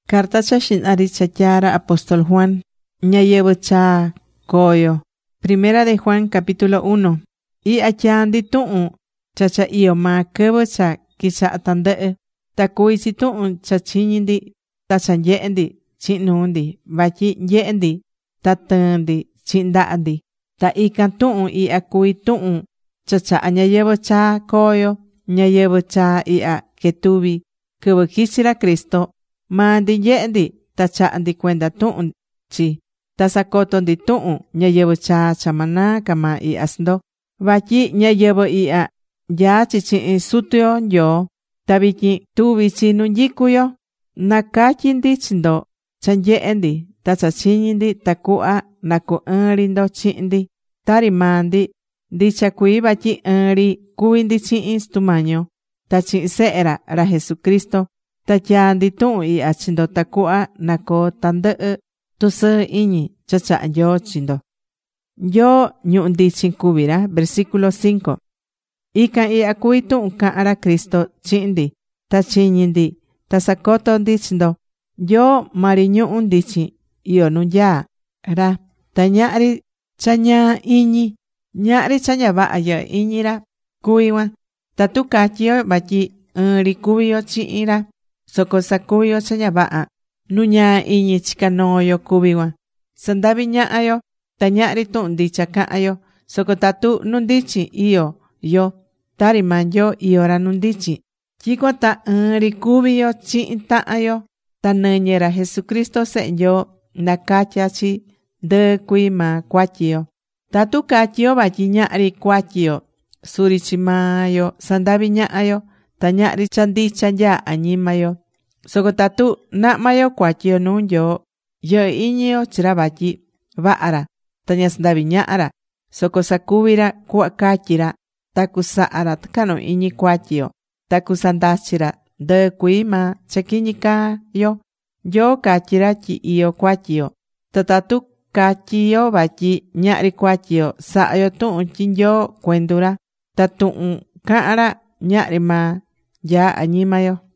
Carta cha xin'ari cha tyara apóstol Juan. Ñayɨvɨ cha koyo. Primera de Juan capítulo 1. Ihya tyaan ndi tuhun cha iyo maa kɨvɨ cha kicha'a tandɨ'ɨ. Ta kuví chi tuhun cha chiñi ndi ta cha nye'e ndi chi'in nuu ndi. Vatyi nye'e ndi ta tɨɨn ndi chi'in nda'a ndi. Ta ikan tuhun ihya kuví tuhun cha cha'a ñayɨvɨ chaa koyo. Ñayɨvɨ chaa ihya ketuvi kɨvɨ kichi ra Kristo. Maa ndi nye'e ndi ta cha'a ndi cuenda tuhun chi. Ta sakoto ndi tuhun ñayɨvɨ chaa cha ma naa ca maa ihya chi ndo. Vatyi ñayɨvɨ ihya nyaá chi chi'in Sutu yo Nyoo. Ta vityin tuvi chi nu nyicú yo. Nakatyi ndi chi ndo cha nye'e ndi ta cha chiñi ndi tacuhva na ku ɨɨn ri ndo chi'in ndi. Tari maa ndi ndicha kuii vatyi ɨɨn ri cuví ndi chi'in Sutu Mañi yo ta chi'in Sehe ra, ra Jesucristo. Ta tyaa ndi tuhun ihya chi ndo tacuhva na koo tandɨ'ɨ tusɨɨ iñi cha cha'a Nyoo chi ndo. Nyoo ñuhu ndichin cuví ra. Versículo 5. Ican ihya cuví tuhun cahán ra Cristo chi'in ndi. Ta chiñi ndi ta sacoto ndi chi ndo. Nyoo mari ñuhu ndichin iyó nu nyaa ra. Ta ñahri cha ñaa iñi, ñahri cha ña vaha yɨhɨ iñi ra cuví cuan. Tatu catyi yo vatyi ɨɨn ri cuví yo chi'in ra, soco sacuví yo cha ña vaha, nu ñaa iñi chicá noo yo cuví cuan. Sandaví ñaha yo, ta ñahri tuhun ndicha cahán yo. Soco tatu nu ndichin iyó yo, tari maa Nyoo iyó ra nu ndichin, tyicuan ta ɨɨn ri cuví yo chi'in tahan yo. Ta nɨñɨ ra Jesucristo Sehe Nyoo nakatya chi ndɨɨ cuii maa cuatyi yo. Tatu catyi yo vatyi ñahri cuatyi yo, suri chi maa yo sandaví ñaha yo, ta ñahri cha ndicha nyaa añima yo. Soco tatu nahma yo cuatyi yo nuu Nyoo, yɨhɨ iñi yo chi ra vatyi vaha ra, ta ña sandaví ñaha ra, soco sacuví ra cuhva catyi ra, ta cusaha ra tɨcahnu iñi cuatyi yo, ta cusandachi ra ndɨɨ cuii maa cha quiñi caa yo. Nyoo catyi ra tyi iyó cuatyi yo. Ta tatu catyi yo vatyi ñahri cuatyi yo, saha yo tuhun tyi Nyoo cuendu ra. Ta tuhun cahán ra ñahri maa nyaa añima yo.